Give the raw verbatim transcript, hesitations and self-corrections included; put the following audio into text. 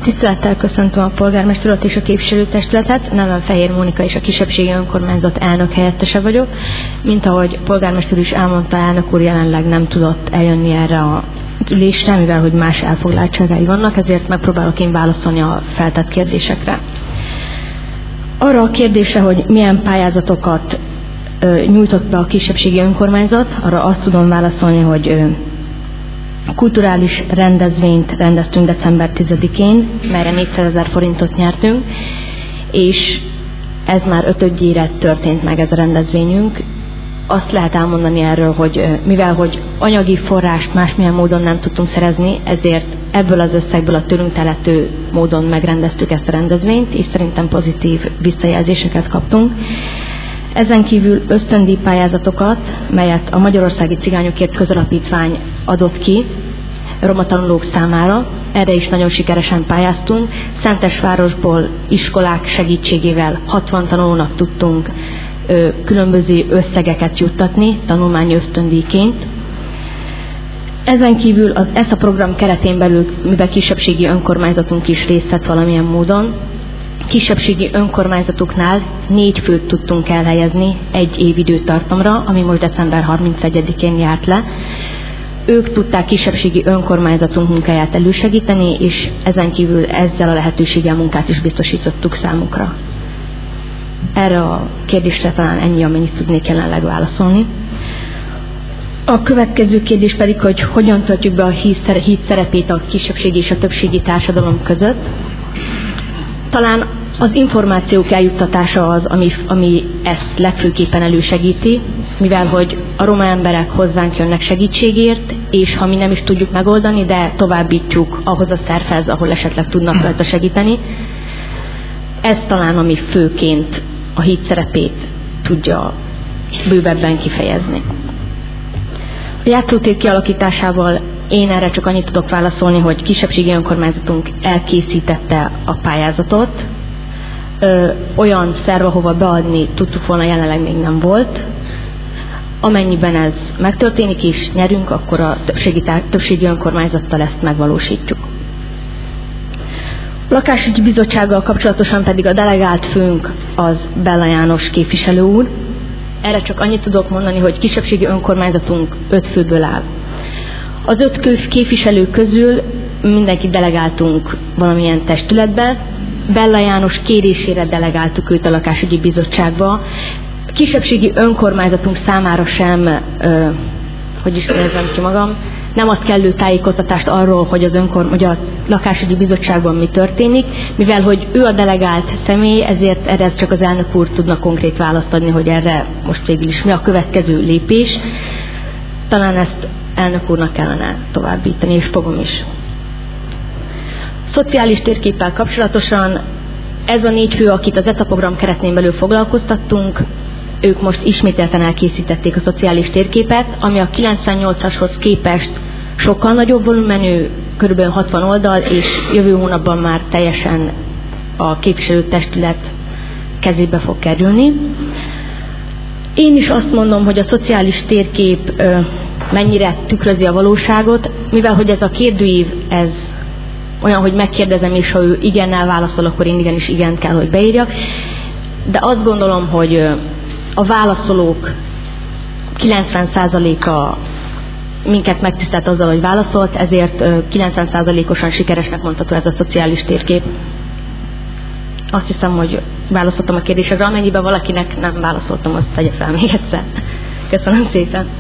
Tisztelettel köszöntöm a polgármester urat és a képviselőtestületet. Nevem Fehér Mónika és a kisebbségi önkormányzat elnök helyettese vagyok. Mint ahogy polgármester is elmondta, elnök úr jelenleg nem tudott eljönni erre a ülésre, mivel hogy más elfoglaltságai vannak, ezért megpróbálok én válaszolni a feltett kérdésekre. Arra a kérdésre, hogy milyen pályázatokat ö, nyújtott be a kisebbségi önkormányzat, arra azt tudom válaszolni, hogy ö, kulturális rendezvényt rendeztünk december tizedikén, melyre négyszázezer forintot nyertünk, és ez már ötödjére történt meg ez a rendezvényünk. Azt lehet elmondani erről, hogy mivel hogy anyagi forrást másmilyen módon nem tudtunk szerezni, ezért ebből az összegből a tőlünk telhető módon megrendeztük ezt a rendezvényt, és szerintem pozitív visszajelzéseket kaptunk. Ezen kívül ösztöndíj pályázatokat, melyet a Magyarországi Cigányokért Közalapítvány adott ki roma tanulók számára, erre is nagyon sikeresen pályáztunk. Szentesvárosból iskolák segítségével hatvan tanulónak tudtunk ö, különböző összegeket juttatni tanulmányi ösztöndíjként. Ezen kívül az e es á program keretén belül, mivel kisebbségi önkormányzatunk is részt vett valamilyen módon, kisebbségi önkormányzatoknál négy főt tudtunk elhelyezni egy év időtartamra, ami most december harmincegyedikén járt le. Ők tudták kisebbségi önkormányzatunk munkáját elősegíteni, és ezen kívül ezzel a lehetőséggel munkát is biztosítottuk számukra. Erre a kérdésre talán ennyi, amennyit tudnék jelenleg válaszolni. A következő kérdés pedig, hogy hogyan töltjük be a híd szerepét a kisebbségi és a többségi társadalom között. Talán az információk eljuttatása az, ami, ami ezt legfőképpen elősegíti, mivel hogy a roma emberek hozzánk jönnek segítségért, és ha mi nem is tudjuk megoldani, de továbbítjuk ahhoz a szervhez, ahol esetleg tudnak rajta segíteni. Ez talán, ami főként a híd szerepét tudja bővebben kifejezni. A játszótér kialakításával én erre csak annyit tudok válaszolni, hogy kisebbségi önkormányzatunk elkészítette a pályázatot. Ö, olyan szerv, ahova beadni tudtuk volna, jelenleg még nem volt. Amennyiben ez megtörténik és nyerünk, akkor a többségi, többségi önkormányzattal ezt megvalósítjuk. A lakásügyi bizottsággal kapcsolatosan pedig a delegált főnk az Bella János képviselő úr. Erre csak annyit tudok mondani, hogy kisebbségi önkormányzatunk öt főből áll. Az öt képviselő közül mindenkit delegáltunk valamilyen testületbe. Bella János kérésére delegáltuk őt a lakásügyi bizottságba. A kisebbségi önkormányzatunk számára sem, ö, hogy is kérdezem ki magam, nem ad kellő tájékoztatást arról, hogy, az önkor, hogy a lakásügyi bizottságban mi történik, mivel hogy ő a delegált személy, ezért erre csak az elnök úr tudna konkrét választ adni, hogy erre most végül is mi a következő lépés. Talán ezt elnök úrnak kellene továbbítani, és fogom is. Szociális térképpel kapcsolatosan ez a négy fő, akit az e es á program keretén belül foglalkoztattunk, ők most ismételten elkészítették a szociális térképet, ami a kilencvennyolcashoz képest sokkal nagyobb volumenű, kb. hatvan oldal, és jövő hónapban már teljesen a képviselőtestület kezébe fog kerülni. Én is azt mondom, hogy a szociális térkép ö, mennyire tükrözi a valóságot, mivel hogy ez a kérdőív, ez olyan, hogy megkérdezem, és ha ő igennel válaszol, akkor én igenis igent kell, hogy beírjak. De azt gondolom, hogy a válaszolók kilencven százaléka minket megtisztelt azzal, hogy válaszolt, ezért kilencven százalékosan sikeresnek mondható ez a szociális térkép. Azt hiszem, hogy válaszoltam a kérdésekre, amennyiben valakinek nem válaszoltam, azt tegye fel még egyszer. Köszönöm szépen.